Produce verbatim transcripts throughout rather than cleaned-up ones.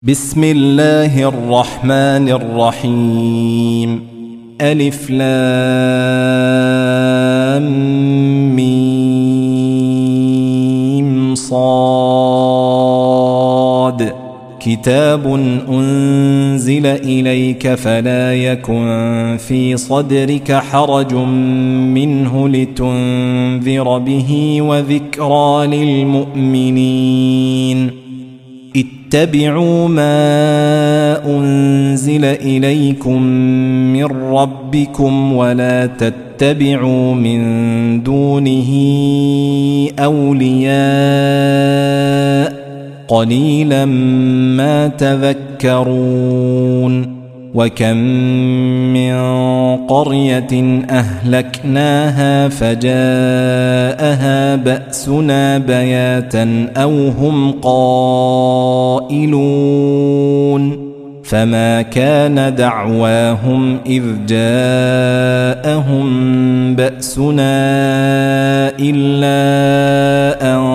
بسم الله الرحمن الرحيم. ألف لام ميم صاد. كتاب أنزل إليك فلا يكن في صدرك حرج منه لتنذر به وذكرى للمؤمنين. اتبعوا ما أنزل إليكم من ربكم ولا تتبعوا من دونه أولياء قليلا ما تذكرون. وكم من قرية أهلكناها فجاءها بأسنا بياتا أو هم قائلون. فما كان دعواهم إذ جاءهم بأسنا إلا أن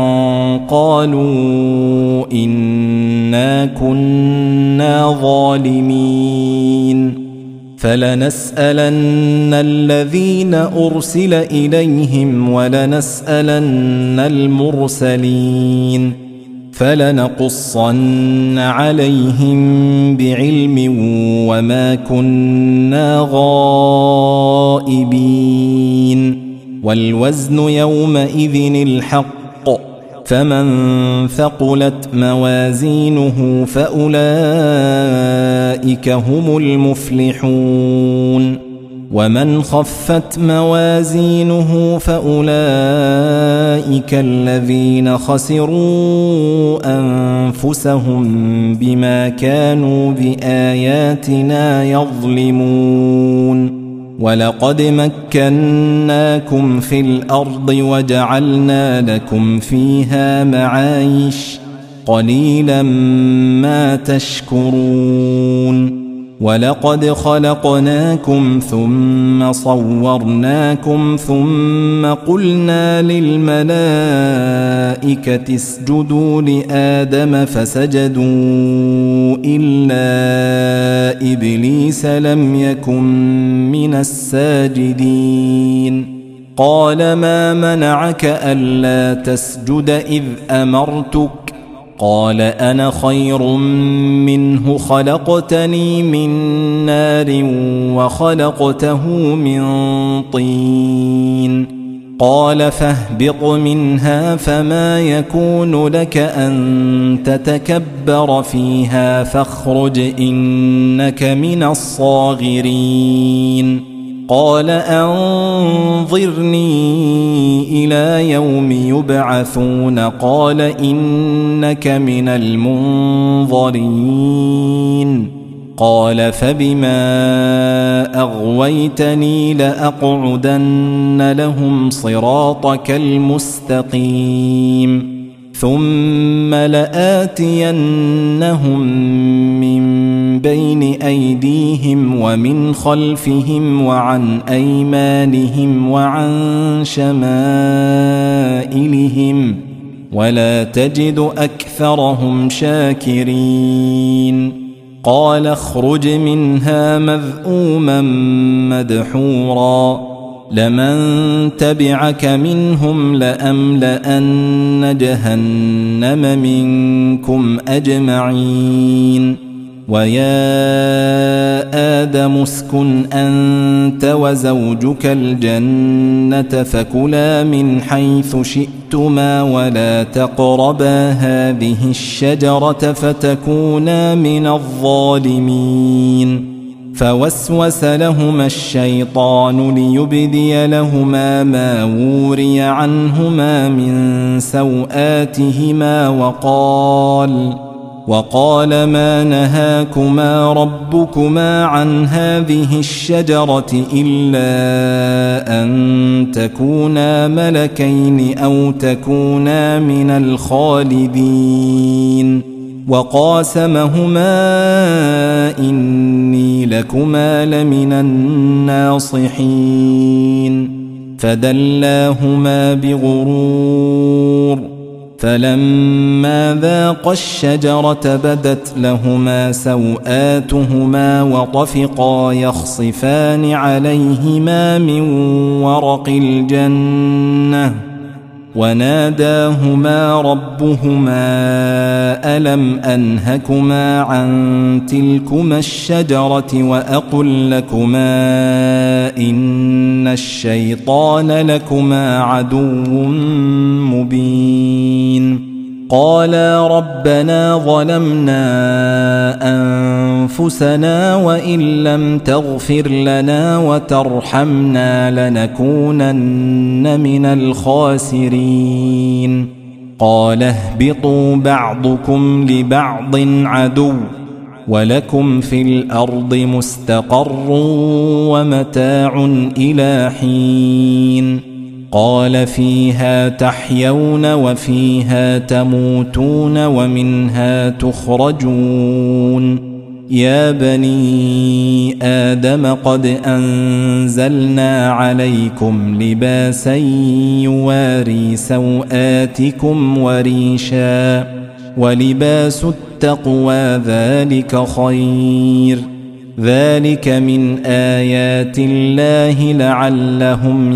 قالوا إنا كنا ظالمين. فلنسألن الذين أرسل إليهم ولنسألن المرسلين. فلنقصن عليهم بعلم وما كنا غائبين. والوزن يومئذ الحق. فمن ثقلت موازينه فأولئك هم المفلحون. ومن خفت موازينه فأولئك الذين خسروا أنفسهم بما كانوا بآياتنا يظلمون. ولقد مكناكم في الأرض وجعلنا لكم فيها معايش قليلا ما تشكرون. ولقد خلقناكم ثم صورناكم ثم قلنا للملائكة اسجدوا لآدم فسجدوا إلا إبليس لم يكن من الساجدين. قال ما منعك ألا تسجد إذ أمرتك؟ قال أنا خير منه خلقتني من نار وخلقته من طين. قال فاهبط منها فما يكون لك أن تتكبر فيها فاخرج إنك من الصاغرين. قال أنظرني إلى يوم يبعثون. قال إنك من المنظرين. قال فبما أغويتني لأقعدن لهم صراطك المستقيم ثم لآتينهم من بين أيديهم ومن خلفهم وعن أيمانهم وعن شمائلهم ولا تجد أكثرهم شاكرين. قال اخرج منها مذءوما مدحورا لمن تبعك منهم لأملأن جهنم منكم أجمعين. ويا آدم اسكن أنت وزوجك الجنة فكلا من حيث شئتما ولا تقربا هذه الشجرة فتكونا من الظالمين. فوسوس لهما الشيطان ليبدي لهما ما وري عنهما من سوآتهما وقال وقال ما نهاكما ربكما عن هذه الشجرة إلا أن تكونا ملكين أو تكونا من الخالدين. وقاسمهما إني لكما لمن الناصحين. فدلاهما بغرور فلما ذاقا الشجرة بدت لهما سوآتهما وطفقا يخصفان عليهما من ورق الجنة وناداهما ربهما ألم أنهكما عن تلكما الشجرة وأقل لكما إن الشيطان لكما عدو مبين قالا ربنا ظلمنا أنفسنا وإن لم تغفر لنا وترحمنا لنكونن من الخاسرين قال اهبطوا بعضكم لبعض عدو ولكم في الأرض مستقر ومتاع إلى حين قال فيها تحيون وفيها تموتون ومنها تخرجون يا بني آدم قد أنزلنا عليكم لباسا يواري سوآتكم وريشا ولباس التقوى ذلك خير ذلك من آيات الله لعلهم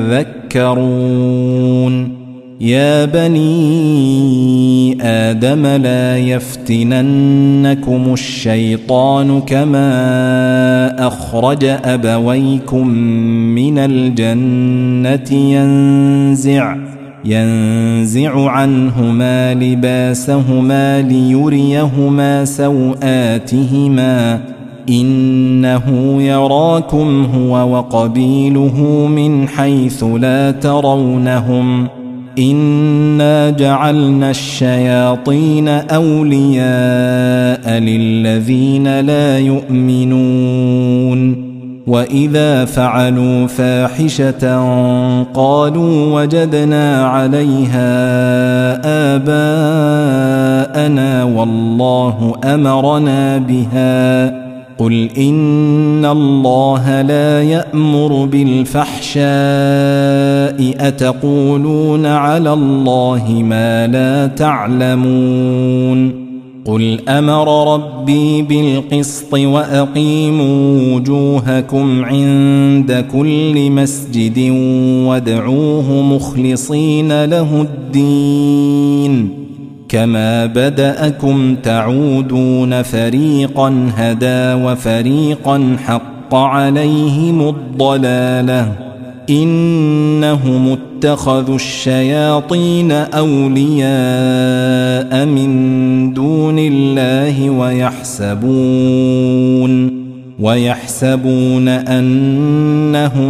يذكرون يا بني آدم لا يفتننكم الشيطان كما أخرج أبويكم من الجنة ينزع ينزع عنهما لباسهما ليريهما سوآتهما إنه يراكم هو وقبيله من حيث لا ترونهم إنا جعلنا الشياطين أولياء للذين لا يؤمنون وإذا فعلوا فاحشة قالوا وجدنا عليها آباءنا والله أمرنا بها قل إن الله لا يأمر بالفحشاء أتقولون على الله ما لا تعلمون قل أمر ربي بالقسط وأقيموا وجوهكم عند كل مسجد وادعوه مخلصين له الدين كما بدأكم تعودون فريقا هدى وفريقا حق عليهم الضلالة إنهم اتخذوا الشياطين أولياء من دون الله ويحسبون ويحسبون أنهم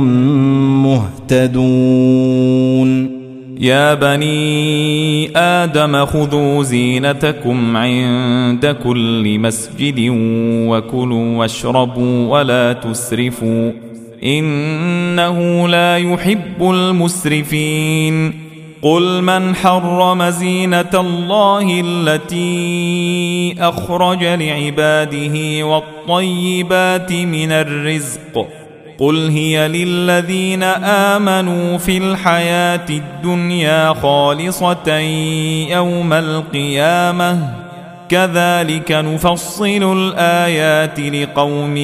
مهتدون يا بني آدم خذوا زينتكم عند كل مسجد وكلوا واشربوا ولا تسرفوا إنه لا يحب المسرفين قل من حرم زينة الله التي أخرج لعباده والطيبات من الرزق قل هي للذين آمنوا في الحياة الدنيا خالصة يوم القيامة كذلك نفصل الآيات لقوم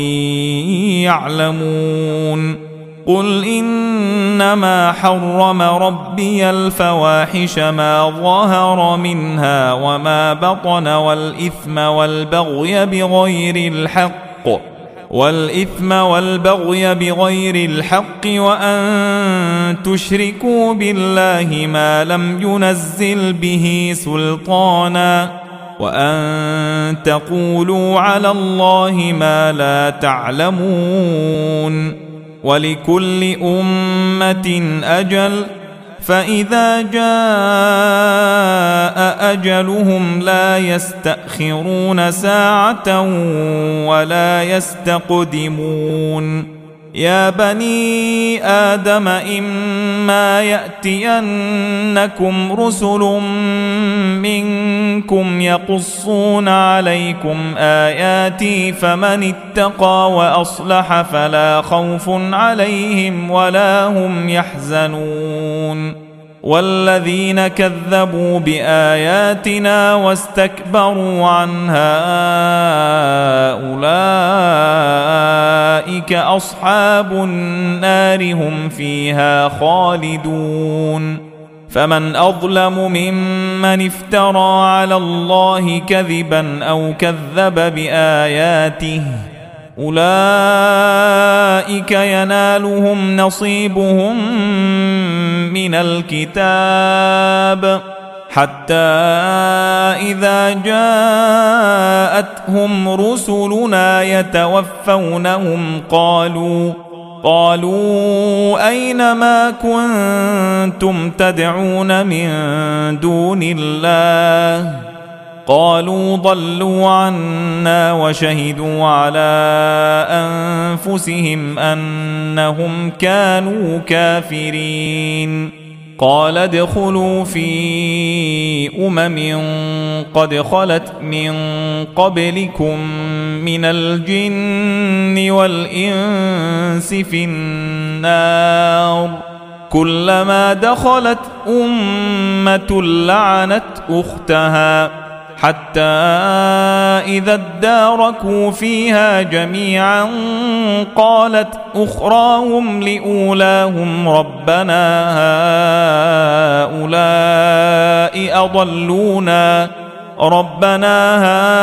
يعلمون قل إنما حرم ربي الفواحش ما ظهر منها وما بطن والإثم والبغي بغير الحق والإثم والبغي بغير الحق وأن تشركوا بالله ما لم ينزل به سلطانا وأن تقولوا على الله ما لا تعلمون ولكل أمة أجل فإذا جاء أجلهم لا يستأخرون ساعة ولا يستقدمون يا بني آدم إما يأتينكم رسل منكم يقصون عليكم آياتي فمن اتقى وأصلح فلا خوف عليهم ولا هم يحزنون والذين كذبوا بآياتنا واستكبروا عنها أولئك أصحاب النار هم فيها خالدون فمن أظلم ممن افترى على الله كذبا أو كذب بآياته أولئك ينالهم نصيبهم من الكتاب حتى إذا جاءتهم رسلنا يتوفونهم قالوا قالوا أين ما كنتم تدعون من دون الله قالوا ضلوا عنا وشهدوا على أنفسهم أنهم كانوا كافرين قال ادخلوا في أمم قد خلت من قبلكم من الجن والإنس في النار كلما دخلت أمة لعنت أختها حتى إذا اداركوا فيها جميعا قالت أخراهم لأولاهم ربنا هؤلاء أضلونا ربنا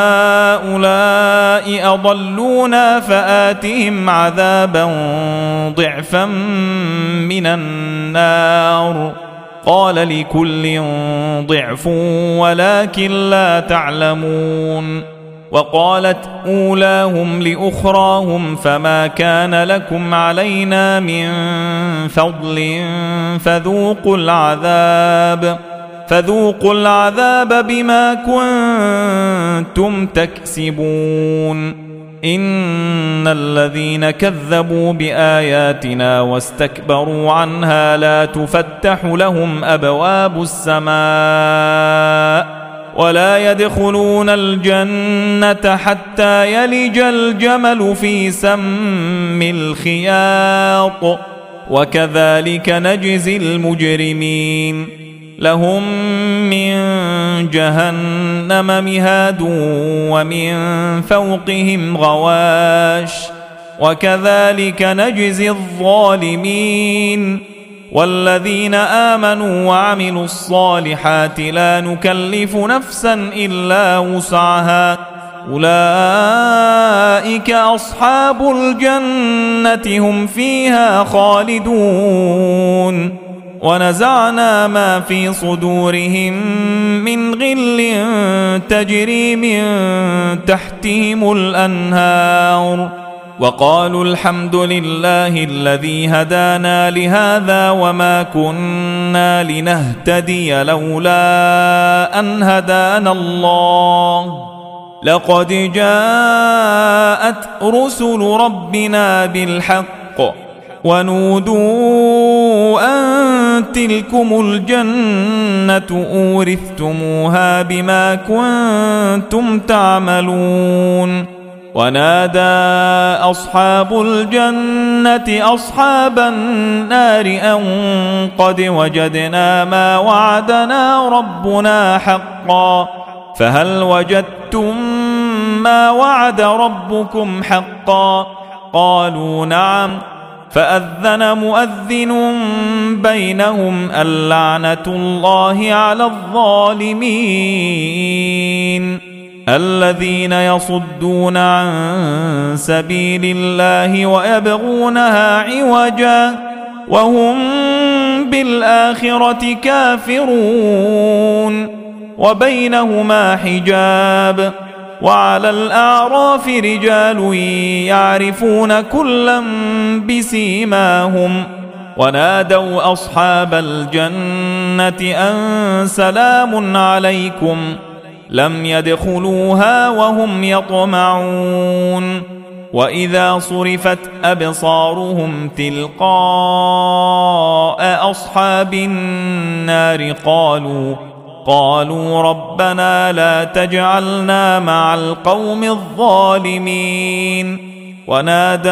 هؤلاء أضلونا فآتهم عذابا ضعفا من النار قال لكل ضعف ولكن لا تعلمون وقالت أولاهم لأخراهم فما كان لكم علينا من فضل فذوقوا العذاب فذوقوا العذاب بما كنتم تكسبون إن الذين كذبوا بآياتنا واستكبروا عنها لا تفتح لهم أبواب السماء ولا يدخلون الجنة حتى يلج الجمل في سم الخياط وكذلك نجزي المجرمين لهم من جهنم مهاد ومن فوقهم غواش وكذلك نجزي الظالمين والذين آمنوا وعملوا الصالحات لا نكلف نفسا إلا وسعها أولئك أصحاب الجنة هم فيها خالدون ونزعنا ما في صدورهم من غل تجري من تحتهم الأنهار وقالوا الحمد لله الذي هدانا لهذا وما كنا لنهتدي لولا أن هدانا الله لقد جاءت رسل ربنا بالحق ونودوا أن تلكم الجنة أورثتموها بما كنتم تعملون ونادى أصحاب الجنة أصحاب النار أن قد وجدنا ما وعدنا ربنا حقا فهل وجدتم ما وعد ربكم حقا قالوا نعم فأذن مؤذن بينهم اللعنة الله على الظالمين الذين يصدون عن سبيل الله ويبغونها عوجا وهم بالآخرة كافرون وبينهما حجاب وعلى الأعراف رجال يعرفون كلا بسيماهم ونادوا أصحاب الجنة أن سلام عليكم لم يدخلوها وهم يطمعون وإذا صرفت أبصارهم تلقاء أصحاب النار قالوا قالوا ربنا لا تجعلنا مع القوم الظالمين ونادى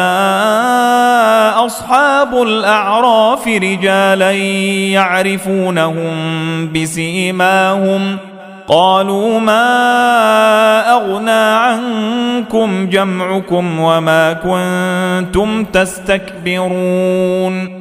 أصحاب الأعراف رجالا يعرفونهم بسيماهم قالوا ما أغنى عنكم جمعكم وما كنتم تستكبرون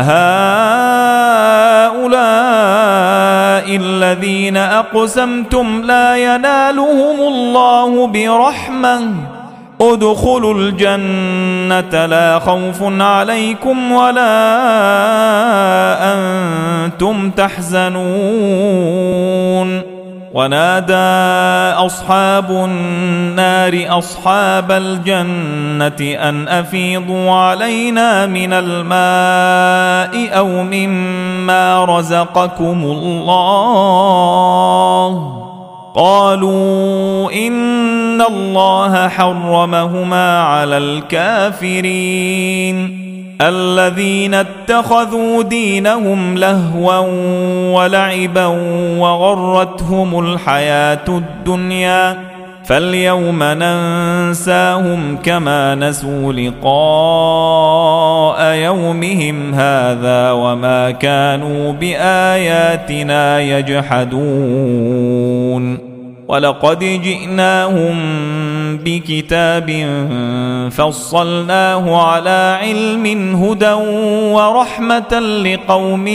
أهؤلاء الذين أقسمتم لا ينالهم الله برحمة ادخلوا الجنة لا خوف عليكم ولا أنتم تحزنون ونادى أصحاب النار أصحاب الجنة أن أفيضوا علينا من الماء أو مما رزقكم الله قالوا إن الله حرمهما على الكافرين الذين اتخذوا دينهم لهوا ولعبا وغرتهم الحياة الدنيا فاليوم ننساهم كما نسوا لقاء يومهم هذا وما كانوا بآياتنا يجحدون ولقد جئناهم بكتاب فصلناه على علم هدى ورحمة لقوم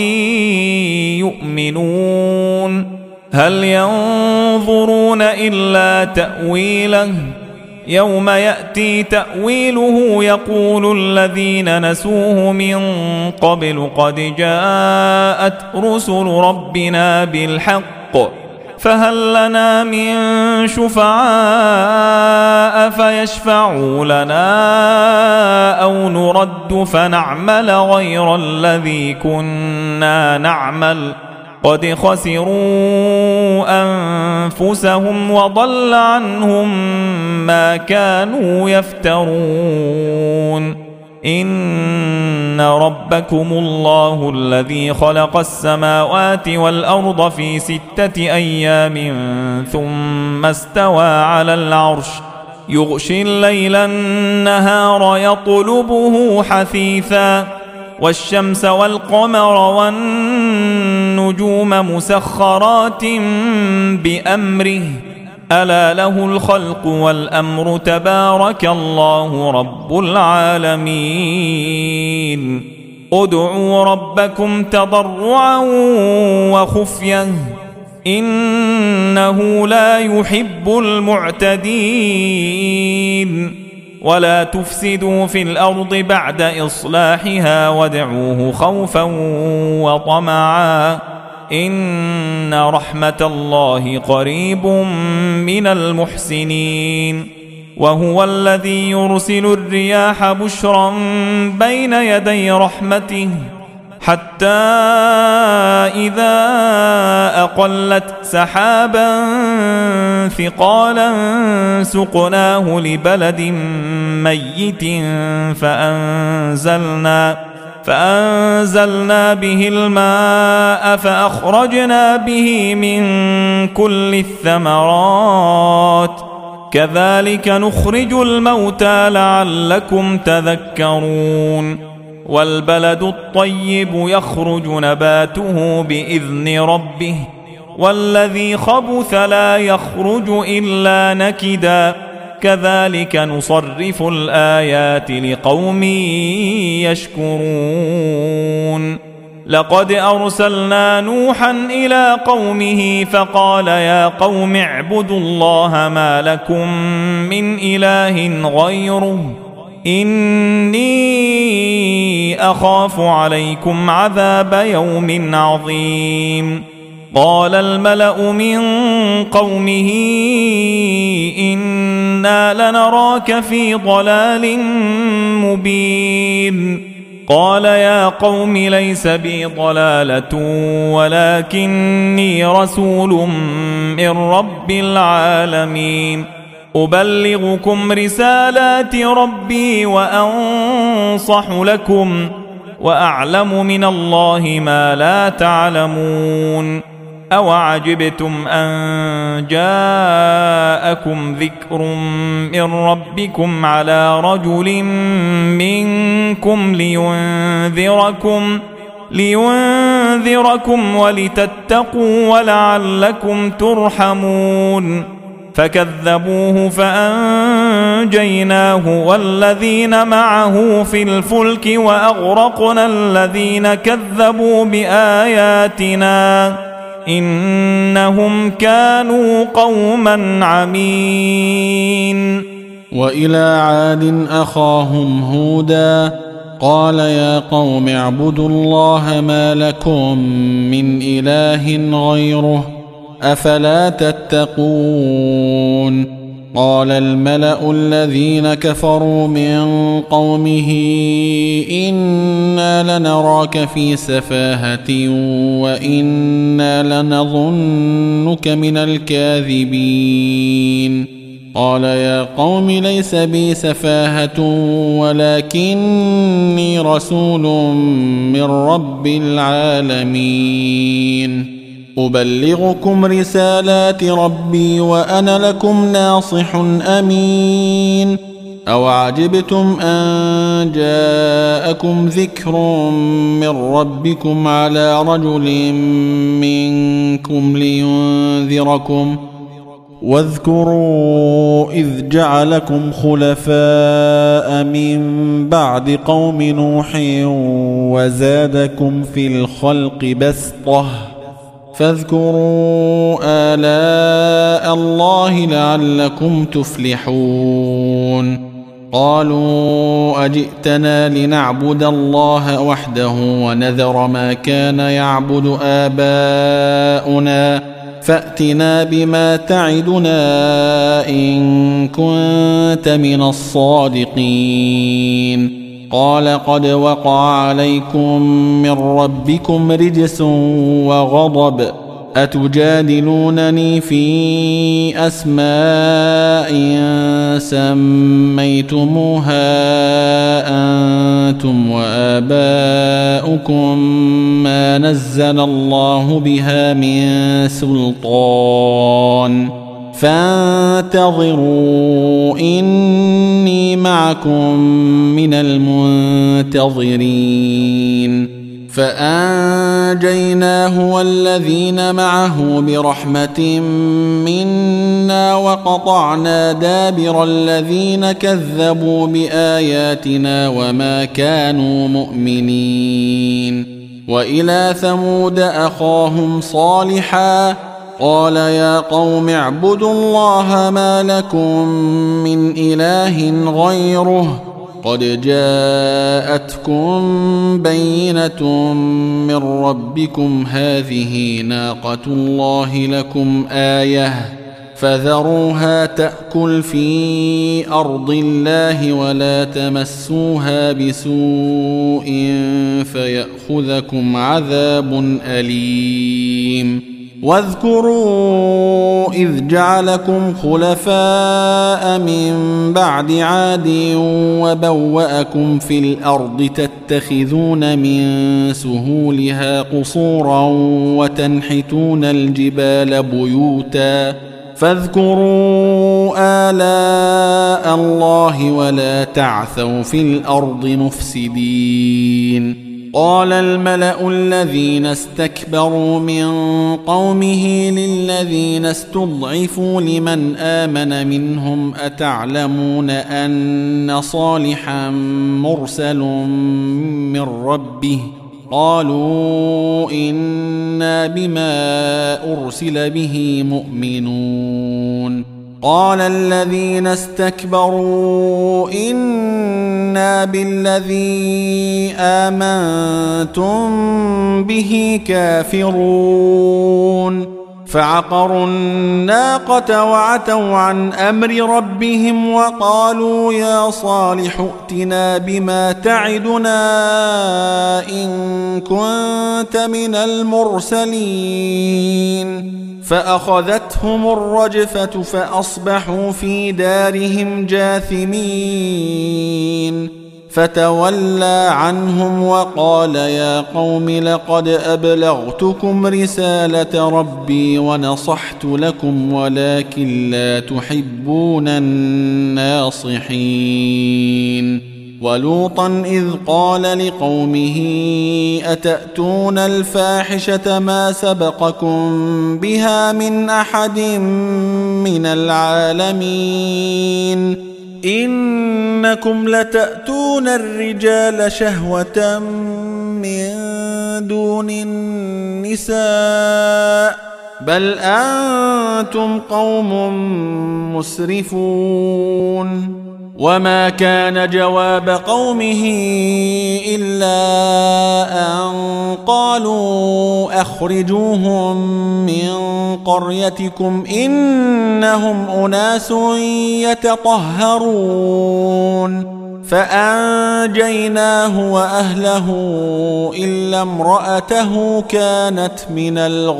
يؤمنون هل ينظرون إلا تأويله يوم يأتي تأويله يقول الذين نسوه من قبل قد جاءت رسل ربنا بالحق فهل لنا من شفعاء فيشفعوا لنا أو نرد فنعمل غير الذي كنا نعمل قد خسروا أنفسهم وضل عنهم ما كانوا يفترون إن ربكم الله الذي خلق السماوات والأرض في ستة أيام ثم استوى على العرش يغشي الليل النهار يطلبه حثيثا والشمس والقمر والنجوم مسخرات بأمره ألا له الخلق والأمر تبارك الله رب العالمين ادعوا ربكم تضرعا وخفية إنه لا يحب المعتدين ولا تفسدوا في الأرض بعد إصلاحها وادعوه خوفا وطمعا إن رحمة الله قريب من المحسنين وهو الذي يرسل الرياح بشرا بين يدي رحمته حتى إذا أقلت سحابا ثقالا سقناه لبلد ميت فأنزلنا فأنزلنا به الماء فأخرجنا به من كل الثمرات كذلك نخرج الموتى لعلكم تذكرون والبلد الطيب يخرج نباته بإذن ربه والذي خبث لا يخرج إلا نكدا كذلك نصرف الآيات لقوم يشكرون لقد أرسلنا نوحا إلى قومه فقال يا قوم اعبدوا الله ما لكم من إله غيره إني أخاف عليكم عذاب يوم عظيم قال الملأ من قومه إنا لنراك في ضلال مبين قال يا قوم ليس بي ضلالة ولكني رسول من رب العالمين أبلغكم رسالات ربي وأنصح لكم وأعلم من الله ما لا تعلمون أوعجبتم أن جاءكم ذكر من ربكم على رجل منكم لينذركم لينذركم ولتتقوا ولعلكم ترحمون فكذبوه فأنجيناه والذين معه في الفلك وأغرقنا الذين كذبوا بآياتنا إنهم كانوا قوما عمين. وإلى عاد أخاهم هودا قال يا قوم اعبدوا الله ما لكم من إله غيره أفلا تتقون. قال الملأ الذين كفروا من قومه إنا لنراك في سفاهة وإنا لنظنك من الكاذبين. قال يا قوم ليس بي سفاهة ولكني رسول من رب العالمين أبلغكم رسالات ربي وأنا لكم ناصح أمين. أوعجبتم أن جاءكم ذكر من ربكم على رجل منكم لينذركم واذكروا إذ جعلكم خلفاء من بعد قوم نوح وزادكم في الخلق بسطة فاذكروا آلاء الله لعلكم تفلحون. قالوا أجئتنا لنعبد الله وحده ونذر ما كان يعبد آباؤنا فأتنا بما تعدنا إن كنت من الصادقين. قال قد وقع عليكم من ربكم رجس وغضب أتجادلونني في أسماء سميتموها أنتم وآباؤكم ما نزل الله بها من سلطان فانتظروا إني معكم من المنتظرين. فأنجيناه والذين معه برحمة منا وقطعنا دابر الذين كذبوا بآياتنا وما كانوا مؤمنين. وإلى ثمود أخاهم صالحا قال يا قوم اعبدوا الله ما لكم من إله غيره قد جاءتكم بينة من ربكم هذه ناقة الله لكم آية فذروها تأكل في أرض الله ولا تمسوها بسوء فيأخذكم عذاب أليم. واذكروا إذ جعلكم خلفاء من بعد عاد وبوأكم في الأرض تتخذون من سهولها قصورا وتنحتون الجبال بيوتا فاذكروا آلاء الله ولا تعثوا في الأرض مفسدين. قال الملأ الذين استكبروا من قومه للذين استضعفوا لمن آمن منهم أتعلمون أن صالحا مرسل من ربه قالوا إنا بما أرسل به مؤمنون. قال الذين استكبروا إنا بالذي آمنتم به كافرون فعقروا الناقة وعتوا عن أمر ربهم وقالوا يا صالح ائتنا بما تعدنا إن كنت من المرسلين. فأخذتهم الرجفة فأصبحوا في دارهم جاثمين. فتولى عنهم وقال يا قوم لقد أبلغتكم رسالة ربي ونصحت لكم ولكن لا تحبون الناصحين. ولوطا إذ قال لقومه أتأتون الفاحشة ما سبقكم بها من أحد من العالمين إنكم لتأتون الرجال شهوة من دون النساء بل أنتم قوم مسرفون. وما كان جواب قومه إلا أن قالوا أخرجوهم من قريتكم إنهم أناس يتطهرون. فأنجيناه وأهله إلا امرأته كانت من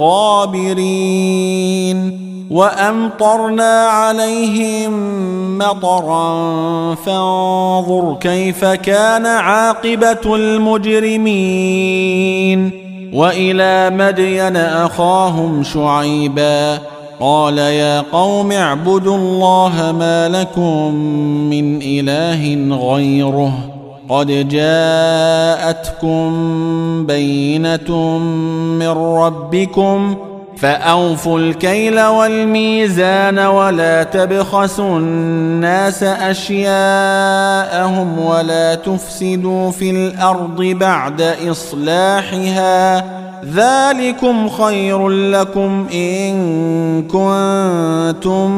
الغابرين. وأمطرنا عليهم مطرا فانظر كيف كان عاقبة المجرمين. وإلى مدين أخاهم شعيبا قال يا قوم اعبدوا الله ما لكم من إله غيره قد جاءتكم بينة من ربكم فأوفوا الكيل والميزان ولا تبخسوا الناس أشياءهم ولا تفسدوا في الأرض بعد إصلاحها ذلكم خير لكم إن كنتم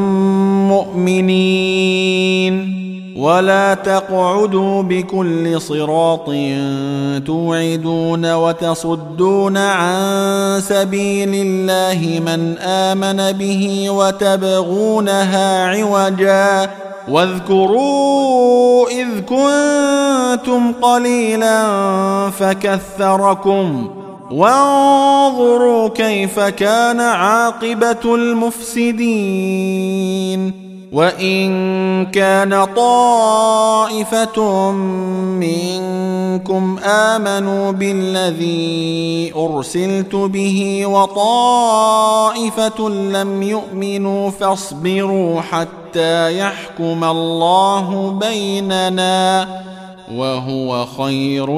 مؤمنين. ولا تقعدوا بكل صراط توعدون وتصدون عن سبيل الله من آمن به وتبغونها عوجا واذكروا إذ كنتم قليلا فكثركم وانظروا كيف كان عاقبة المفسدين. وإن كان طائفة منكم آمنوا بالذي أرسلت به وطائفة لم يؤمنوا فاصبروا حتى يحكم الله بيننا وهو خير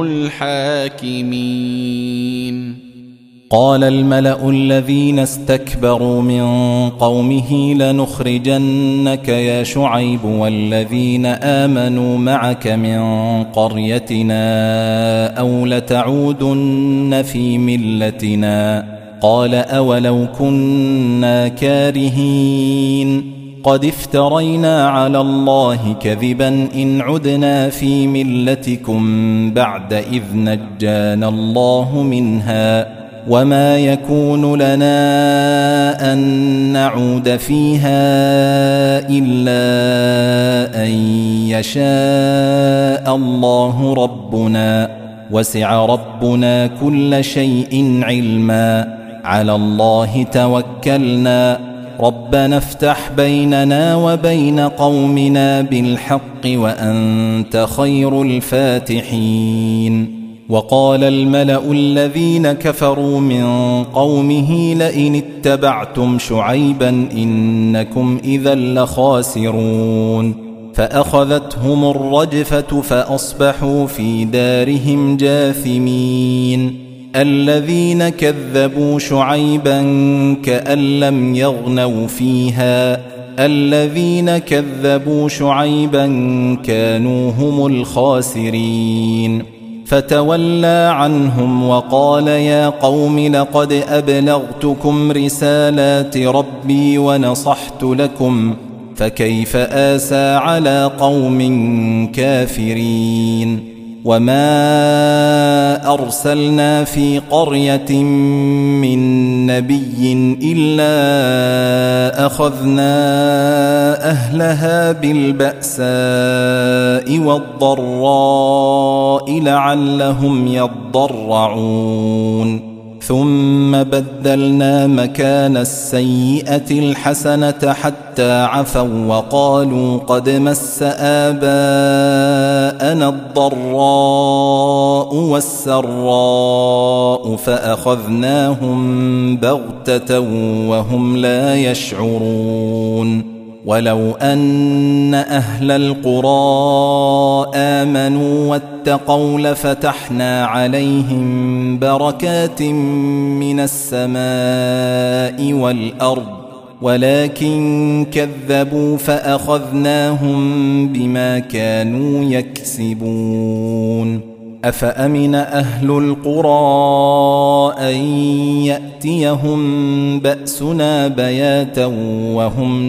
الحاكمين. قال الملأ الذين استكبروا من قومه لنخرجنك يا شعيب والذين آمنوا معك من قريتنا أو لتعودن في ملتنا قال أولو كنا كارهين قد افترينا على الله كذبا إن عدنا في ملتكم بعد إذ نجانا الله منها وما يكون لنا أن نعود فيها إلا أن يشاء الله ربنا وسع ربنا كل شيء علما على الله توكلنا ربنا افتح بيننا وبين قومنا بالحق وأنت خير الفاتحين. وقال الملأ الذين كفروا من قومه لئن اتبعتم شعيبا إنكم إذا لخاسرون. فأخذتهم الرجفة فأصبحوا في دارهم جاثمين. الذين كذبوا شعيبا كأن لم يغنوا فيها الذين كذبوا شعيبا كانوا هم الخاسرين. فتولى عنهم وقال يا قوم لقد أبلغتكم رسالات ربي ونصحت لكم فكيف آسى على قوم كافرين. وما أرسلنا في قرية من نبي إلا أخذنا أهلها بالبأساء والضراء لعلهم يضرعون ثم بدلنا مكان السيئة الحسنة حتى عفوا وقالوا قد مس آباءنا الضراء والسراء فأخذناهم بغتة وهم لا يشعرون ولو أن أهل القرى آمنوا واتقوا لفتحنا عليهم بركات من السماء والأرض ولكن كذبوا فأخذناهم بما كانوا يكسبون أفأمن أهل القرى أن يأتيهم بأسنا بياتا وهم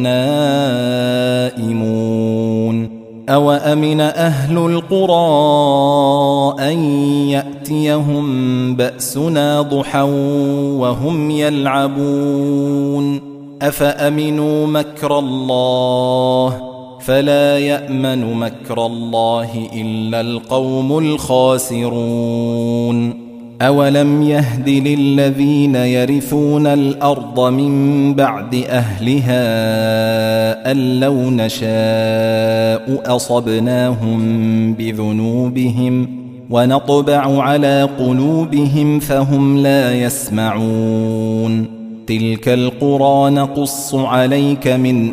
نائمون أوأمن أهل القرى أن يأتيهم بأسنا ضحى وهم يلعبون أفأمنوا مكر الله فلا يأمن مكر الله إلا القوم الخاسرون أولم يهد للذين يرثون الأرض من بعد أهلها أن لو نشاء أصبناهم بذنوبهم ونطبع على قلوبهم فهم لا يسمعون تلك القرى نقص عليك من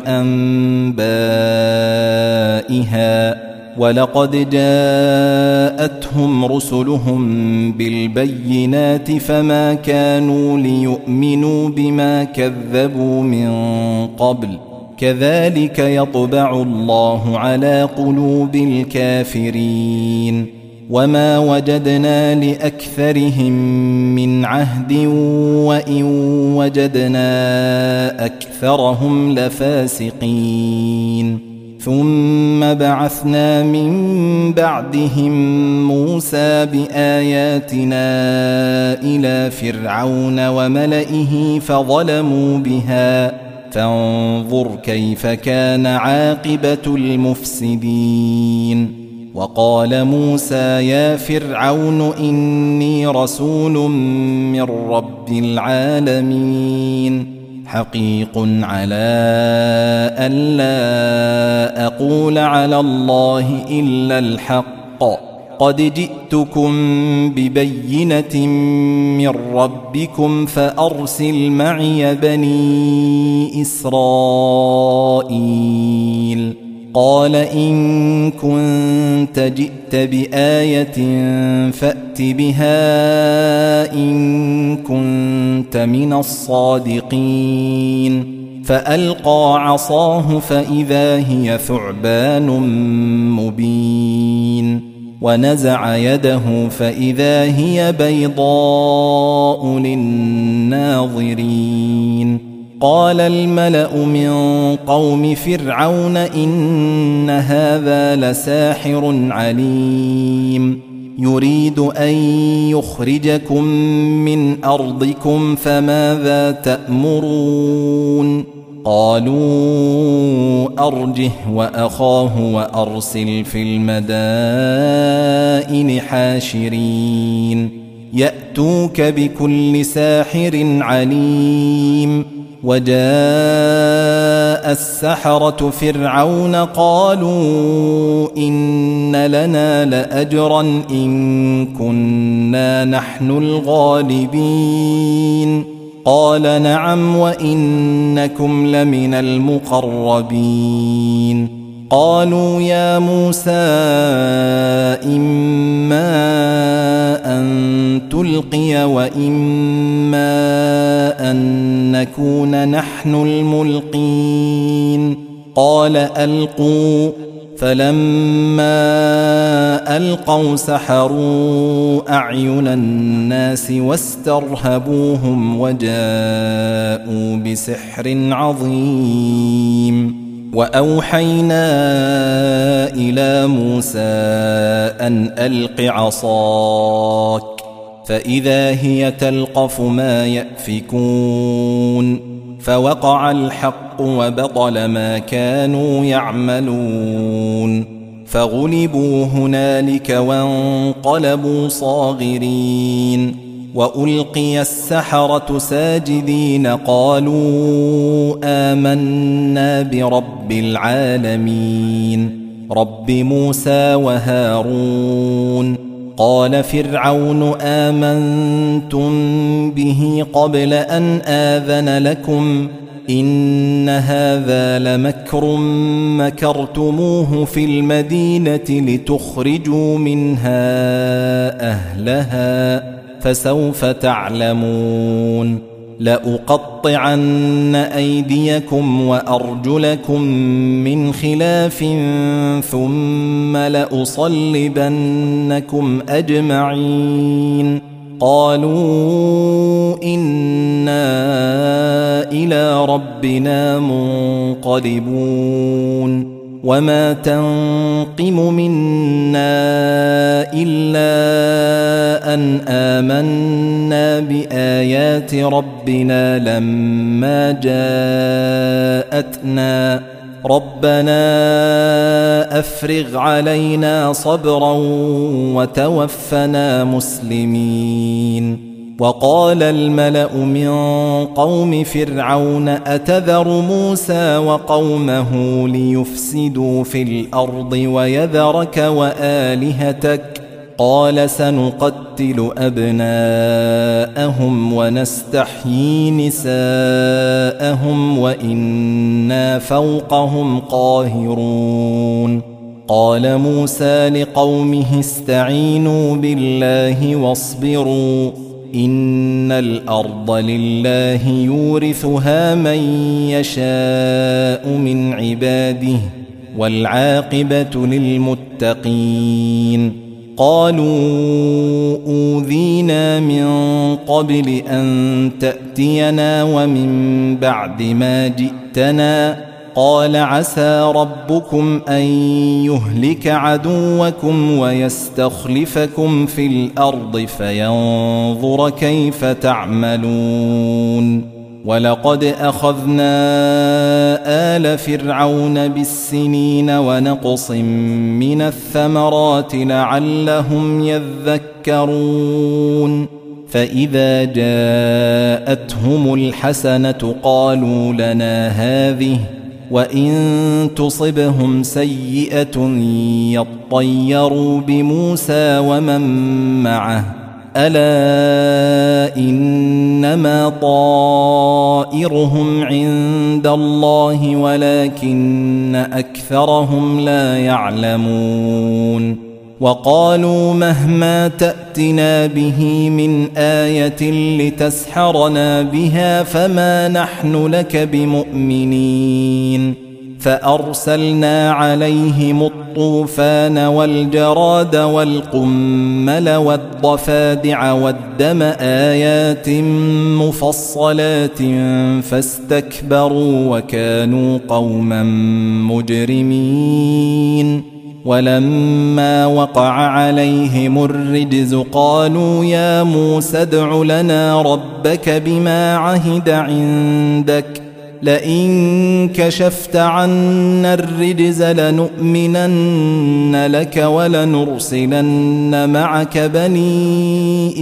أنبائها ولقد جاءتهم رسلهم بالبينات فما كانوا ليؤمنوا بما كذبوا من قبل كذلك يطبع الله على قلوب الكافرين وما وجدنا لأكثرهم من عهد وإن وجدنا أكثرهم لفاسقين ثم بعثنا من بعدهم موسى بآياتنا إلى فرعون وملئه فظلموا بها فانظر كيف كان عاقبة المفسدين وقال موسى يا فرعون إني رسول من رب العالمين حقيق على ألا أقول على الله إلا الحق قد جئتكم ببينة من ربكم فأرسل معي بني إسرائيل قال إن كنت جئت بآية فأت بها إن كنت من الصادقين فألقى عصاه فإذا هي ثعبان مبين ونزع يده فإذا هي بيضاء للناظرين قال الملأ من قوم فرعون إن هذا لساحر عليم يريد أن يخرجكم من أرضكم فماذا تأمرون قالوا أرجه وأخاه وأرسل في المدائن حاشرين يأتوك بكل ساحر عليم وجاء السحرة فرعون قالوا إن لنا لأجرا إن كنا نحن الغالبين قال نعم وإنكم لمن المقربين قالوا يا موسى إما أن تلقي وإما أن نكون نحن الملقين قال ألقوا فلما ألقوا سحروا أعين الناس واسترهبوهم وجاءوا بسحر عظيم وأوحينا إلى موسى أن ألق عصاك فإذا هي تلقف ما يأفكون فوقع الحق وبطل ما كانوا يعملون فغلبوا هنالك وانقلبوا صاغرين وألقي السحرة ساجدين قالوا آمنا برب العالمين رب موسى وهارون. قال فرعون آمنتم به قبل أن آذن لكم إن هذا لمكر مكرتموه في المدينة لتخرجوا منها أهلها فسوف تعلمون. لأقطعن أيديكم وأرجلكم من خلاف ثم لأصلبنكم أجمعين. قالوا إنا إلى ربنا منقلبون. وما تنقم منا إلا أن آمنا بآيات ربنا لما جاءتنا ربنا أفرغ علينا صبرا وتوفنا مسلمين. وقال الملأ من قوم فرعون أتذر موسى وقومه ليفسدوا في الأرض ويذرك وآلهتك قال سنقتل أبناءهم ونستحيي نساءهم وإنا فوقهم قاهرون. قال موسى لقومه استعينوا بالله واصبروا إن الأرض لله يورثها من يشاء من عباده والعاقبة للمتقين. قالوا أوذينا من قبل أن تأتينا ومن بعد ما جئتنا قال عسى ربكم أن يهلك عدوكم ويستخلفكم في الأرض فينظر كيف تعملون. ولقد أخذنا آل فرعون بالسنين ونقص من الثمرات لعلهم يذكرون. فإذا جاءتهم الحسنة قالوا لنا هذه وإن تصبهم سيئة يطيروا بموسى ومن معه ألا إنما طائرهم عند الله ولكن أكثرهم لا يعلمون. وقالوا مهما تأتنا به من آية لتسحرنا بها فما نحن لك بمؤمنين. فأرسلنا عليهم الطوفان والجراد والقمل والضفادع والدم آيات مفصلات فاستكبروا وكانوا قوما مجرمين. ولما وقع عليهم الرجز قالوا يا موسى ادع لنا ربك بما عهد عندك لئن كشفت عنا الرجز لنؤمنن لك ولنرسلن معك بني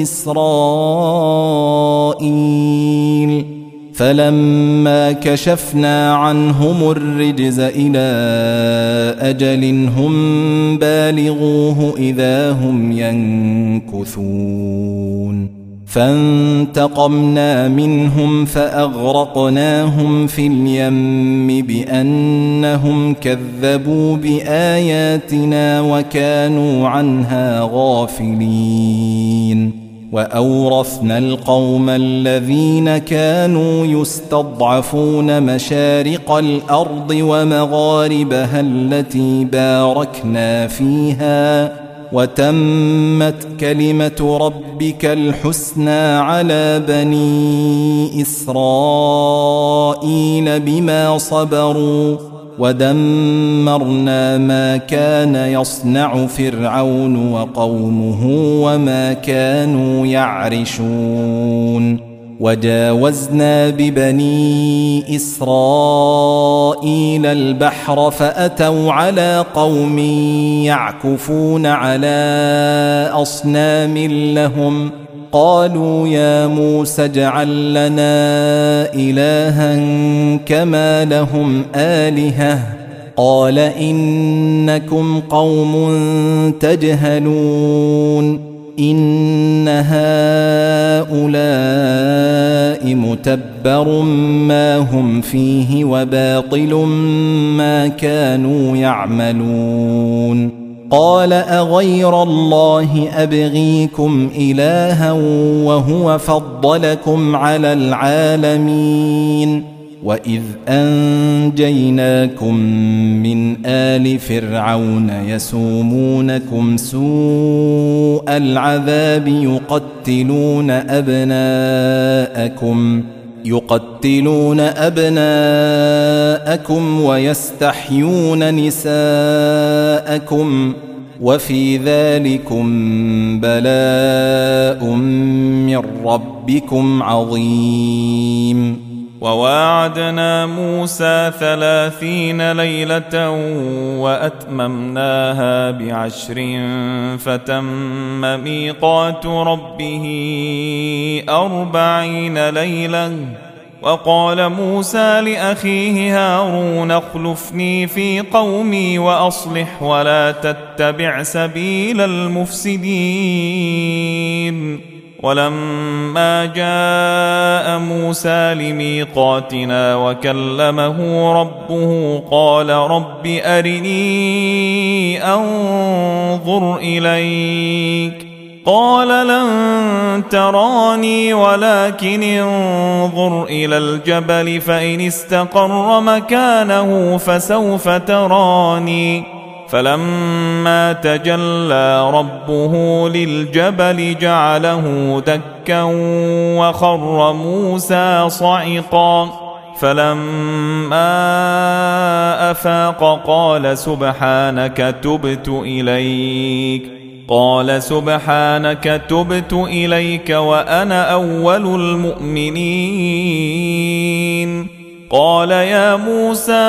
إسرائيل. فلما كشفنا عنهم الرجز إلى أجل هم بالغوه إذا هم ينكثون. فانتقمنا منهم فأغرقناهم في اليم بأنهم كذبوا بآياتنا وكانوا عنها غافلين. وأورثنا القوم الذين كانوا يستضعفون مشارق الأرض ومغاربها التي باركنا فيها وتمت كلمة ربك الحسنى على بني إسرائيل بما صبروا ودمرنا ما كان يصنع فرعون وقومه وما كانوا يعرشون. وجاوزنا ببني إسرائيل البحر فأتوا على قوم يعكفون على أصنام لهم قالوا يا موسى اجعل لنا إلها كما لهم آلهة قال إنكم قوم تجهلون إن هؤلاء متبر ما هم فيه وباطل ما كانوا يعملون قال أغير الله أبغيكم إلها وهو فضلكم على العالمين وإذ أنجيناكم من آل فرعون يسومونكم سوء العذاب يقتلون أبناءكم يقتلون أبناءكم ويستحيون نساءكم وفي ذلكم بلاء من ربكم عظيم وواعدنا موسى ثلاثين ليلة وأتممناها بعشر فتم ميقات ربه أربعين ليلة وقال موسى لأخيه هارون اخلفني في قومي وأصلح ولا تتبع سبيل المفسدين ولما جاء موسى لميقاتنا وكلمه ربه قال رب أرني أنظر إليك قال لن تراني ولكن انظر إلى الجبل فإن استقر مكانه فسوف تراني فلما تجلى ربه للجبل جعله دكا وخر موسى صعقا فلما أفاق قال سبحانك تبت إليك قال سبحانك تبت إليك وأنا أول المؤمنين قال يا موسى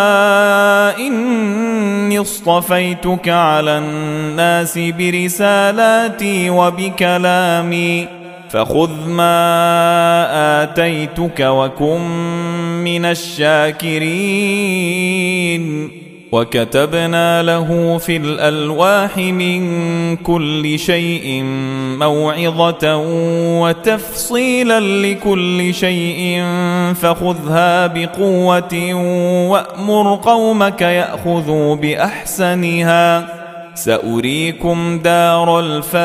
إني اصطفيتك على الناس برسالاتي وبكلامي فخذ ما آتيتك وكن من الشاكرين وكتبنا له في الألواح من كل شيء موعظة وتفصيلا لكل شيء فخذها بقوة وأمر قومك يأخذوا بأحسنها سأريكم دار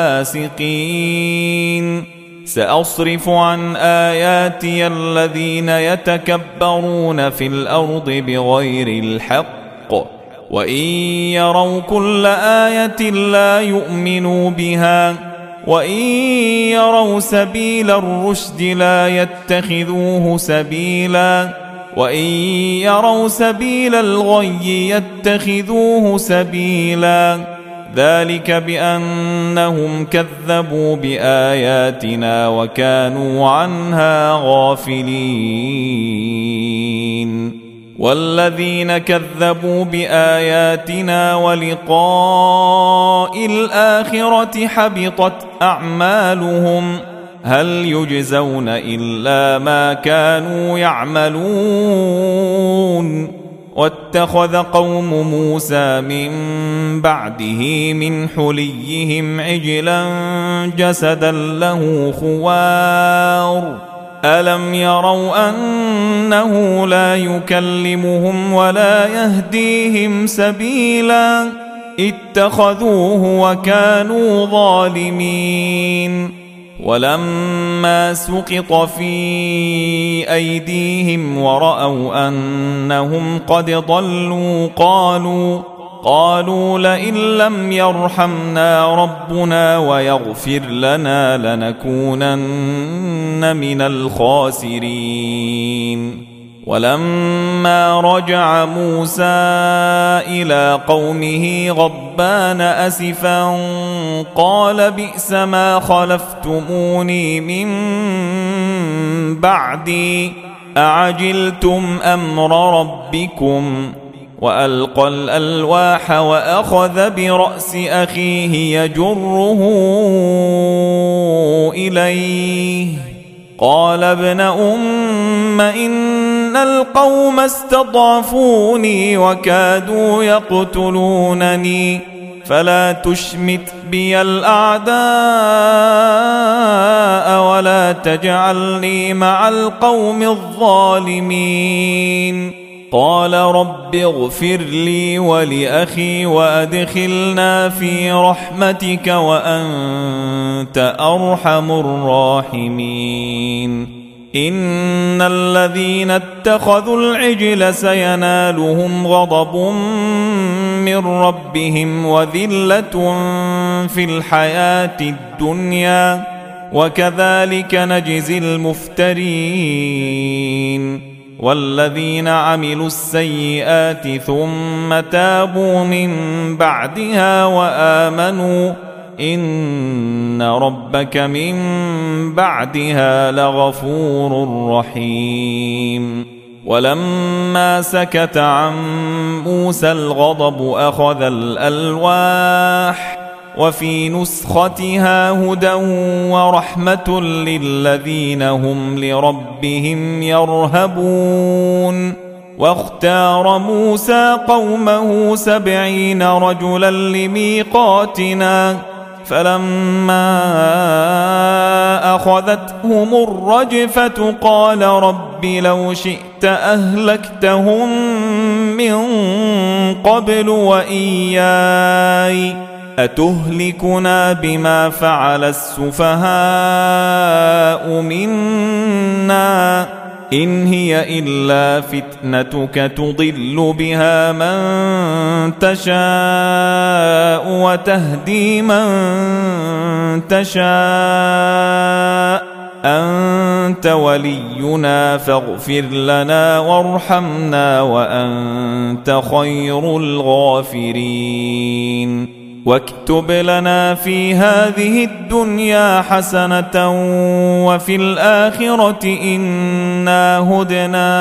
الفاسقين سأصرف عن آياتي الذين يتكبرون في الأرض بغير الحق وإن يروا كل آية لا يؤمنوا بها وإن يروا سبيل الرشد لا يتخذوه سبيلا وإن يروا سبيل الغي يتخذوه سبيلا ذلك بأنهم كذبوا بآياتنا وكانوا عنها غافلين والذين كذبوا بآياتنا ولقاء الآخرة حبطت أعمالهم هل يجزون إلا ما كانوا يعملون واتخذ قوم موسى من بعده من حليهم عجلا جسدا له خوار ألم يروا أنه لا يكلمهم ولا يهديهم سبيلا اتخذوه وكانوا ظالمين ولما سقط في أيديهم ورأوا أنهم قد ضلوا قالوا قالوا لئن لم يرحمنا ربنا ويغفر لنا لنكونن من الخاسرين ولما رجع موسى إلى قومه غضبان أسفا قال بئس ما خلفتموني من بعدي أعجلتم أمر ربكم وألقى الألواح وأخذ برأس أخيه يجره إليه قال ابن أم إن القوم استضعفوني وكادوا يقتلونني فلا تشمت بي الأعداء ولا تجعلني مع القوم الظالمين قال رب اغفر لي ولأخي وأدخلنا في رحمتك وأنت أرحم الراحمين إن الذين اتخذوا العجل سينالهم غضب من ربهم وذلة في الحياة الدنيا وكذلك نجزي المفترين والذين عملوا السيئات ثم تابوا من بعدها وآمنوا إن ربك من بعدها لغفور رحيم ولما سكت عن موسى الغضب أخذ الألواح وفي نسختها هدى ورحمة للذين هم لربهم يرهبون واختار موسى قومه سبعين رجلا لميقاتنا فلما أخذتهم الرجفة قال رب لو شئت أهلكتهم من قبل وإياي أتهلكنا بما فعل السفهاء منا إن هي إلا فتنتك تضل بها من تشاء وتهدي من تشاء أنت ولينا فاغفر لنا وارحمنا وأنت خير الغافرين واكتب لنا في هذه الدنيا حسنة وفي الآخرة إنا هدنا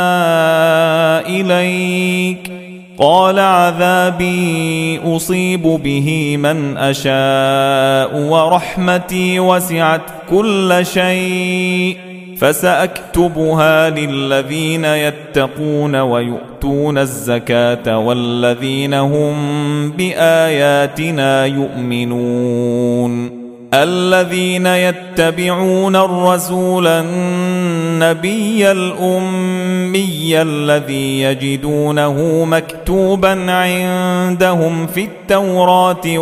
إليك قال عذابي أصيب به من أشاء ورحمتي وسعت كل شيء فسأكتبها للذين يتقون ويؤتون الزكاة والذين هم بآياتنا يؤمنون الذين يتبعون الرسول النبي الأمي الذي يجدونه مكتوبا عندهم في التوراة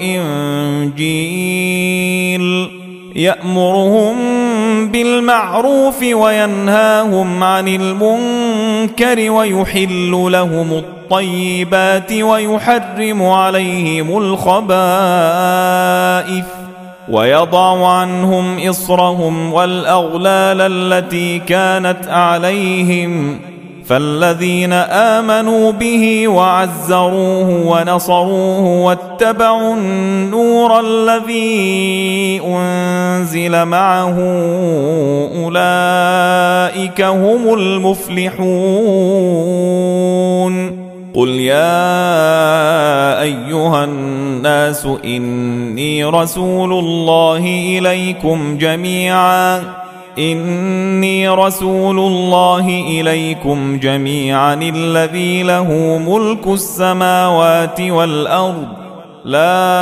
والإنجيل يأمرهم بالمعروف وينهاهم عن المنكر ويحل لهم الطيبات ويحرم عليهم الخبائث ويضع عنهم إصرهم والأغلال التي كانت عليهم فالذين آمنوا به وعزروه ونصروه واتبعوا النور الذي أنزل معه أولئك هم المفلحون قل يا أيها الناس إني رسول الله إليكم جميعا إني رسول الله إليكم جميعا الذي له ملك السماوات والأرض لا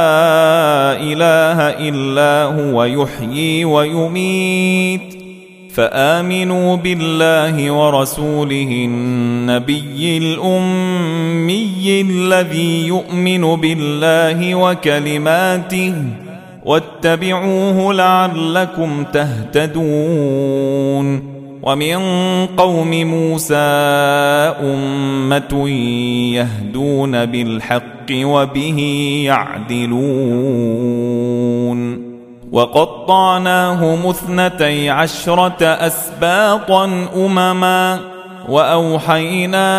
إله إلا هو يحيي ويميت فآمنوا بالله ورسوله النبي الأمي الذي يؤمن بالله وكلماته واتبعوه لعلكم تهتدون ومن قوم موسى أمة يهدون بالحق وبه يعدلون وقطعناهم اثنتي عشرة أسباطا أمما وأوحينا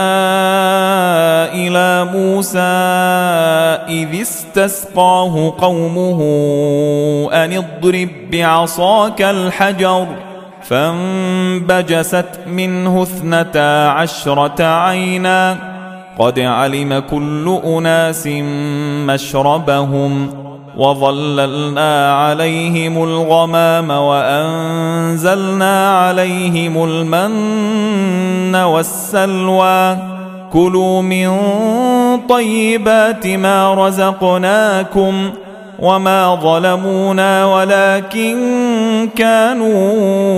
إلى موسى إذ استسقاه قومه أن اضرب بعصاك الحجر فانبجست منه اثنتا عشرة عينا قد علم كل أناس مشربهم وظللنا عليهم الغمام وأنزلنا عليهم المن والسلوى كلوا من طيبات ما رزقناكم وما ظلمونا ولكن كانوا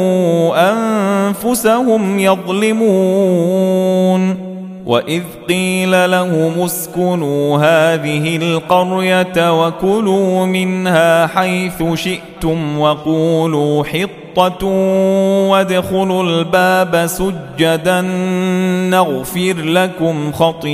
أنفسهم يظلمون وإذ قيل لهم اسكنوا هذه القرية وكلوا منها حيث شئتم وقولوا حطة وادخلوا الباب سجدا نغفر لكم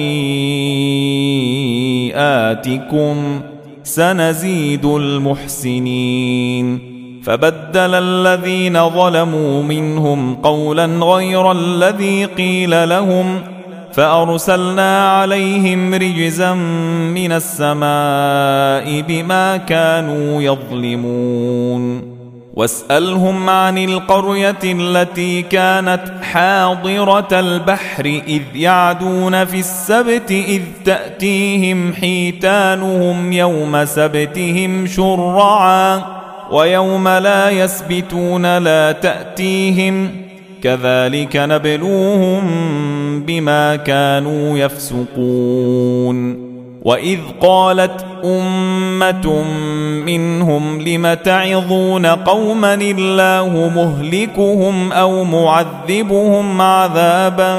خطيئاتكم سنزيد المحسنين فبدل الذين ظلموا منهم قولا غير الذي قيل لهم فأرسلنا عليهم رجزا من السماء بما كانوا يظلمون واسألهم عن القرية التي كانت حاضرة البحر إذ يعدون في السبت إذ تأتيهم حيتانهم يوم سبتهم شرعا ويوم لا يسبتون لا تأتيهم كذلك نبلوهم بما كانوا يفسقون وإذ قالت أمة منهم لم تعظون قوما الله مهلكهم أو معذبهم عذابا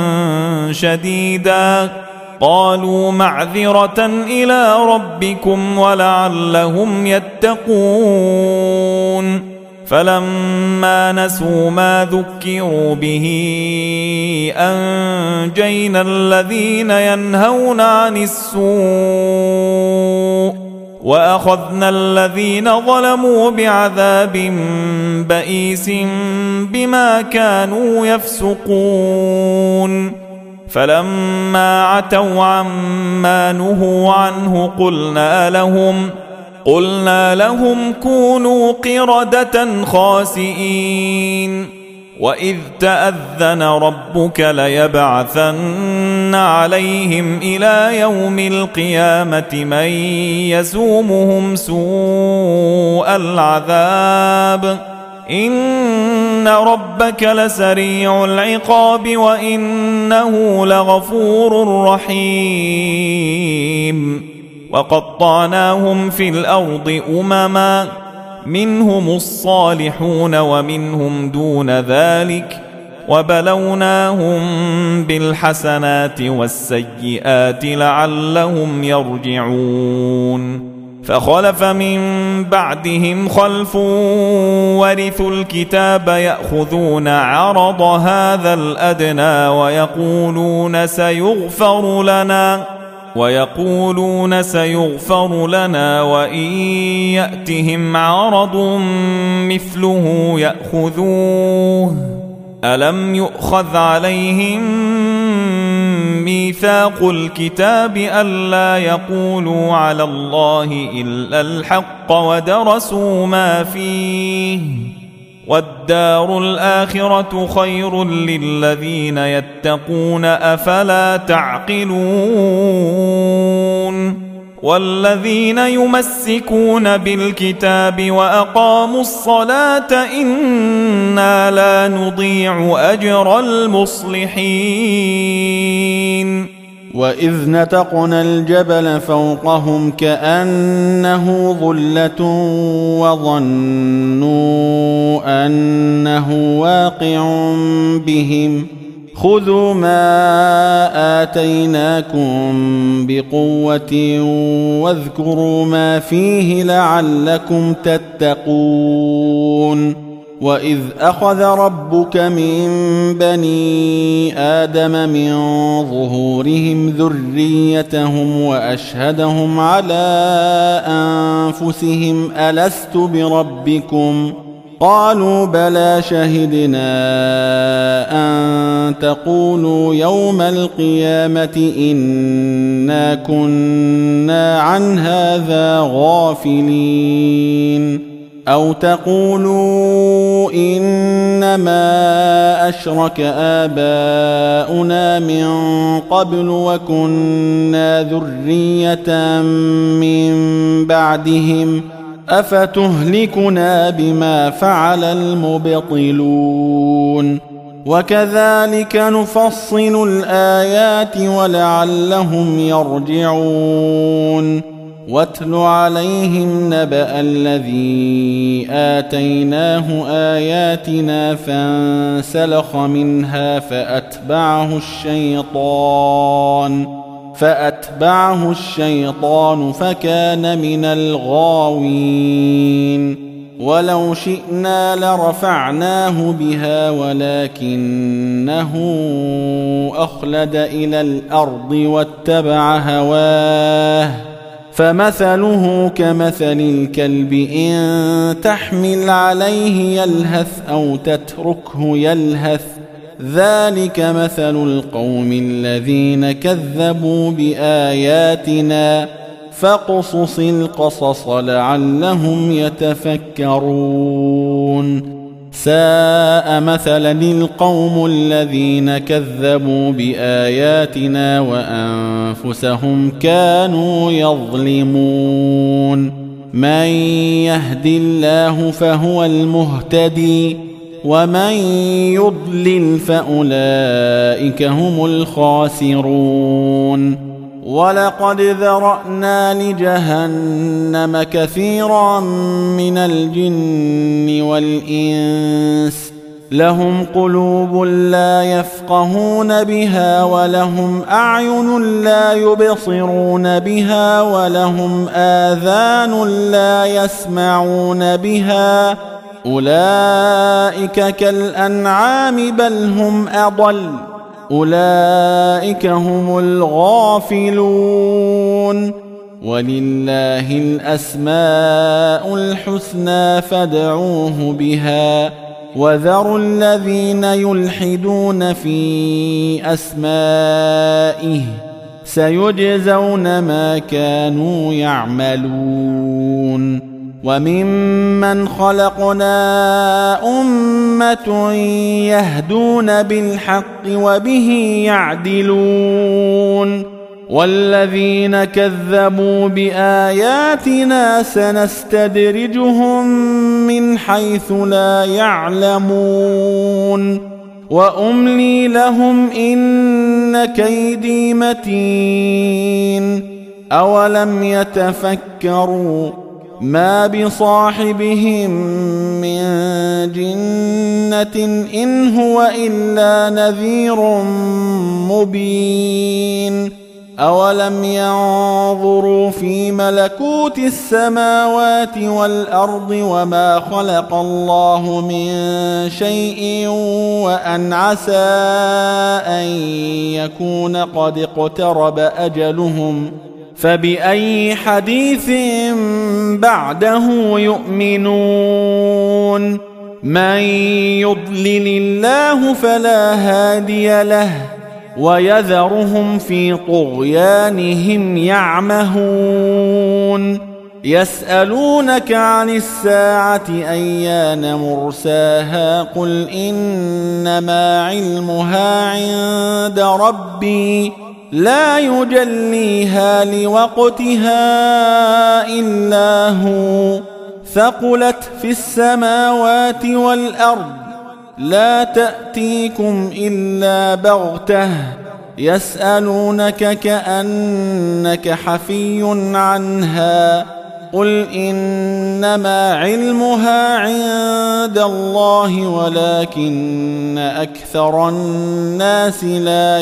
شديدا قالوا معذرة إلى ربكم ولعلهم يتقون فلما نسوا ما ذكروا به أنجينا الذين ينهون عن السوء وأخذنا الذين ظلموا بعذاب بئيس بما كانوا يفسقون فلما عتوا عما نهوا عنه قلنا لهم قلنا لهم كونوا قردة خاسئين وإذ تأذن ربك ليبعثن عليهم إلى يوم القيامة من يسومهم سوء العذاب إن ربك لسريع العقاب وإنه لغفور رحيم وقطعناهم في الأرض أمما منهم الصالحون ومنهم دون ذلك وبلوناهم بالحسنات والسيئات لعلهم يرجعون فخلف من بعدهم خلف ورثوا الكتاب يأخذون عرض هذا الأدنى ويقولون سيغفر لنا ويقولون سيغفر لنا وإن يأتهم عرض مثله يأخذوه ألم يؤخذ عليهم ميثاق الكتاب ألا يقولوا على الله إلا الحق ودرسوا ما فيه والدار الآخرة خير للذين يتقون أفلا تعقلون والذين يمسكون بالكتاب وأقاموا الصلاة إنا لا نضيع أجر المصلحين وإذ نتقنا الجبل فوقهم كأنه ظلة وظنوا أنه واقع بهم خذوا ما آتيناكم بقوة واذكروا ما فيه لعلكم تتقون وإذ أخذ ربك من بني آدم من ظهورهم ذريتهم وأشهدهم على أنفسهم ألست بربكم قالوا بلى شهدنا أن تقولوا يوم القيامة إنا كنا عن هذا غافلين أو تقولوا إنما أشرك آباؤنا من قبل وكنا ذرية من بعدهم أفتهلكنا بما فعل المبطلون وكذلك نفصل الآيات ولعلهم يرجعون واتل عليهم نبأ الذي آتيناه آياتنا فانسلخ منها فأتبعه الشيطان فأتبعه الشيطان فكان من الغاوين ولو شئنا لرفعناه بها ولكنه أخلد إلى الأرض واتبع هواه فمثله كمثل الكلب إن تحمل عليه يلهث أو تتركه يلهث ذلك مثل القوم الذين كذبوا بآياتنا فاقصص القصص لعلهم يتفكرون ساء مثلا القوم الذين كذبوا بآياتنا وأنفسهم كانوا يظلمون من يهد الله فهو المهتدي ومن يضلل فأولئك هم الخاسرون ولقد ذرأنا لجهنم كثيرا من الجن والإنس لهم قلوب لا يفقهون بها ولهم أعين لا يبصرون بها ولهم آذان لا يسمعون بها أولئك كالأنعام بل هم أضل أولئك هم الغافلون ولله الأسماء الحسنى فادعوه بها وذروا الذين يلحدون في أسمائه سيجزون ما كانوا يعملون وممن خلقنا أمة يهدون بالحق وبه يعدلون والذين كذبوا بآياتنا سنستدرجهم من حيث لا يعلمون وأملي لهم إن كيدي متين أولم يتفكروا ما بصاحبهم من جنة إن هو إلا نذير مبين أولم ينظروا في ملكوت السماوات والأرض وما خلق الله من شيء وأن عسى أن يكون قد اقترب أجلهم فبأي حديث بعده يؤمنون من يضلل الله فلا هادي له ويذرهم في طغيانهم يعمهون يسألونك عن الساعة أيان مرساها قل إنما علمها عند ربي لا يجليها لوقتها إلا هو ثقلت في السماوات والأرض لا تأتيكم إلا بغتة يسألونك كأنك حفي عنها قل إنما علمها عند الله ولكن أكثر الناس لا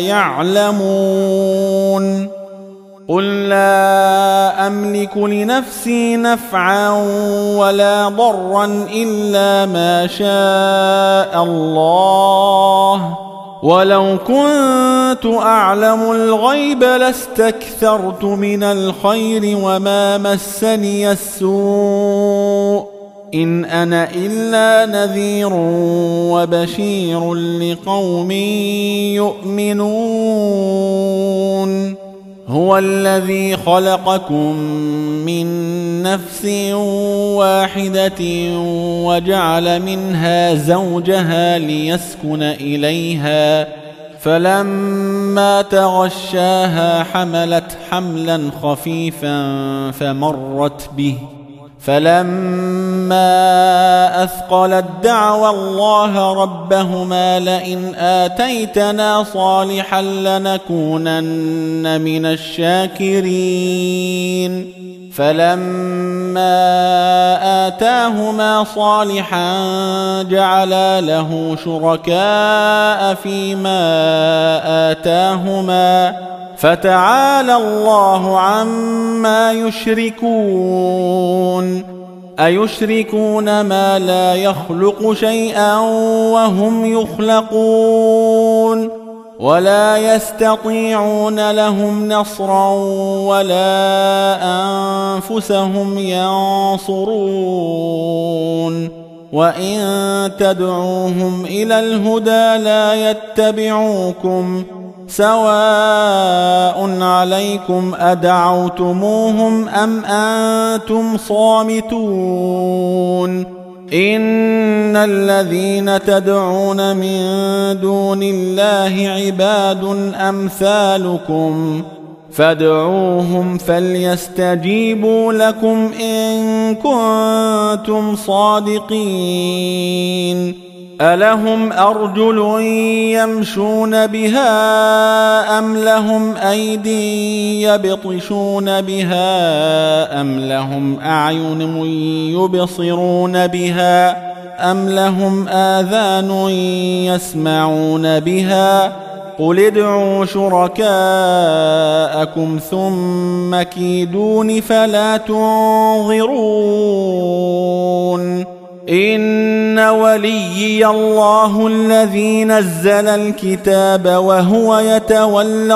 يعلمون قل لا أملك لنفسي نفعا ولا ضرا إلا ما شاء الله ولو كنت أعلم الغيب لاستكثرت من الخير وما مسني السوء إن أنا إلا نذير وبشير لقوم يؤمنون هو الذي خلقكم من نفس واحدة وجعل منها زوجها ليسكن إليها فلما تغشاها حملت حملا خفيفا فمرت به فلما أثقلت دعوى الله ربهما لئن آتيتنا صالحا لنكونن من الشاكرين فلما آتاهما صالحا جعلا له شركاء فيما آتاهما فتعالى الله عما يشركون أيشركون ما لا يخلق شيئا وهم يخلقون ولا يستطيعون لهم نصرا ولا أنفسهم ينصرون وإن تدعوهم إلى الهدى لا يتبعوكم سواء عليكم أدعوتموهم أم أنتم صامتون إن الذين تدعون من دون الله عباد أمثالكم فادعوهم فليستجيبوا لكم إن كنتم صادقين ألهم أرجل يمشون بها أم لهم أيدي يبطشون بها أم لهم أعين يبصرون بها أم لهم آذان يسمعون بها قل ادعوا شركاءكم ثم كيدون فلا تنظرون إن وليي الله الذي نزل الكتاب وهو يتولى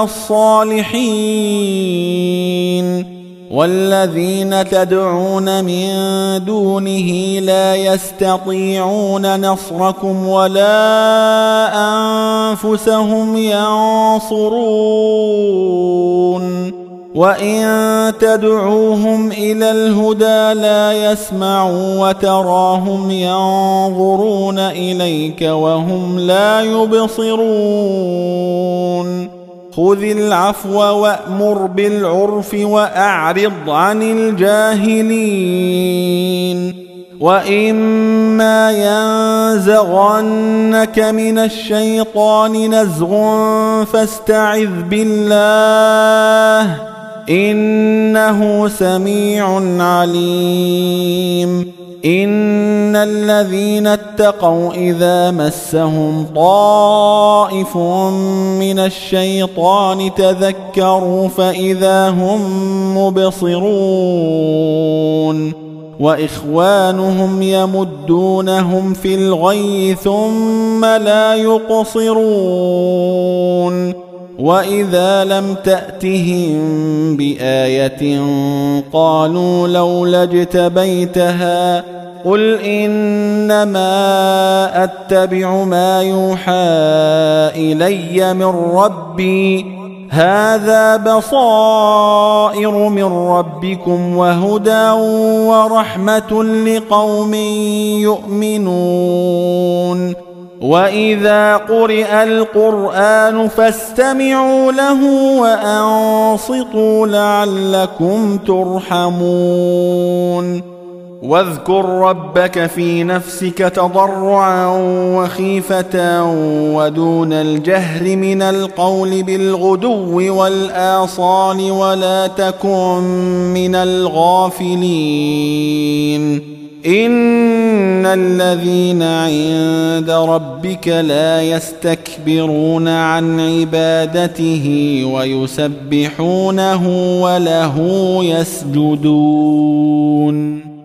الصالحين والذين تدعون من دونه لا يستطيعون نصركم ولا أنفسهم ينصرون وإن تدعوهم إلى الهدى لا يسمعوا وتراهم ينظرون إليك وهم لا يبصرون خذ العفو وأمر بالعرف وأعرض عن الجاهلين وإما ينزغنك من الشيطان نزغ فاستعذ بالله إنه سميع عليم إن الذين اتقوا إذا مسهم طائف من الشيطان تذكروا فإذا هم مبصرون وإخوانهم يمدونهم في الغي ثم لا يقصرون وإذا لم تأتهم بآية قالوا لولا اجتبيتها قل إنما أتبع ما يوحى إلي من ربي هذا بصائر من ربكم وهدى ورحمة لقوم يؤمنون وإذا قرئ القرآن فاستمعوا له وأنصتوا لعلكم ترحمون واذكر ربك في نفسك تضرعا وخيفة ودون الجهر من القول بالغدو والآصال ولا تكن من الغافلين إن الذين عند ربك لا يستكبرون عن عبادته ويسبحونه وله يسجدون